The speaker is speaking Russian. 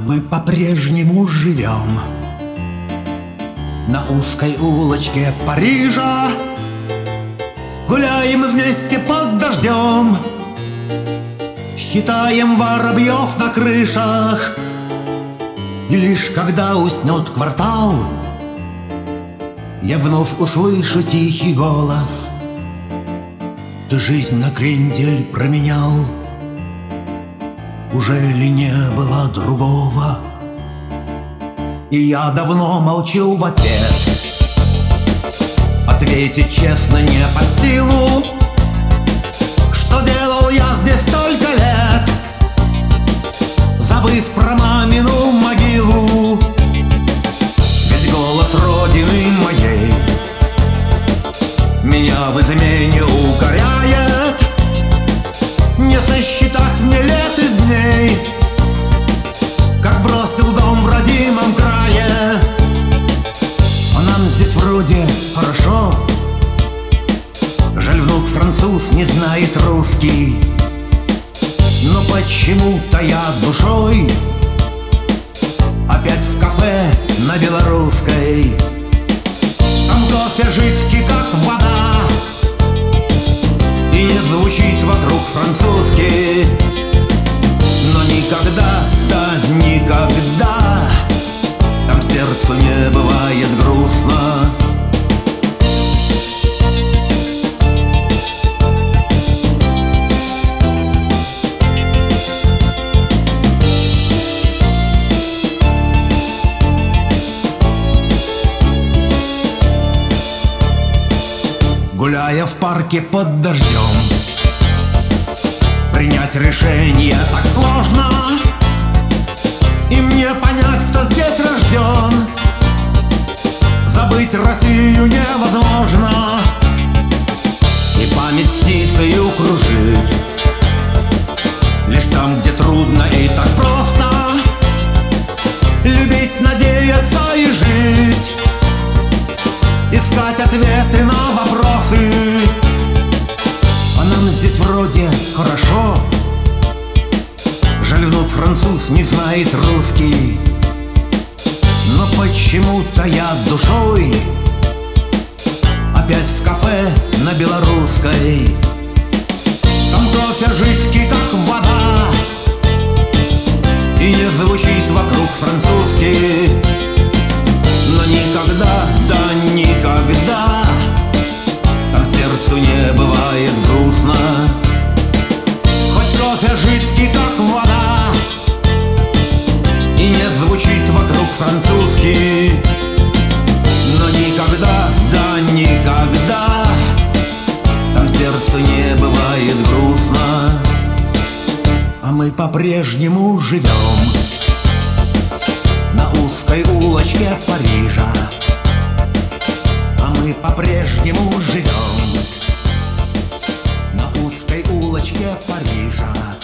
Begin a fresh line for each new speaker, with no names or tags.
мы по-прежнему живем на узкой улочке Парижа, гуляем вместе под дождем, считаем воробьев на крышах. И лишь когда уснет квартал, я вновь услышу тихий голос: ты жизнь на крендель променял, уже ли не было другого? И я давно молчу в ответ, ответить честно не под силу. Что делал я здесь столько лет, забыв про мамину могилу? Ведь голос родины моей меня в измене укоряет. Не сосчитать мне лет и дней, как бросил дом в родимом крае. А нам здесь вроде хорошо, жаль, внук француз не знает русский. Но почему-то я душой опять в кафе на Белорусской. Там кофе жидкий, как вода, и не звучит вокруг французский. Но никогда, да никогда там сердцу не бывает грустно. Гуляя в парке под дождем, принять решение так сложно. И мне понять, кто здесь рожден, забыть Россию невозможно. И память птицею кружит лишь там, где трудно и так просто любить, надеяться и жить, искать ответы на вопросы. А нам здесь вроде хорошо, жаль, внук француз не знает русский. Но почему-то я душой опять в кафе на Белорусской. Там кофе жидкий, как вода, и не звучит вокруг французский. Но никогда, да никогда там сердцу не бывает грустно. Хоть кофе жидкий, как вода, и не звучит вокруг французский. Но никогда, да никогда там сердцу не бывает грустно. А мы по-прежнему живем на узкой улочке Парижа. А мы по-прежнему живем на узкой улочке Парижа.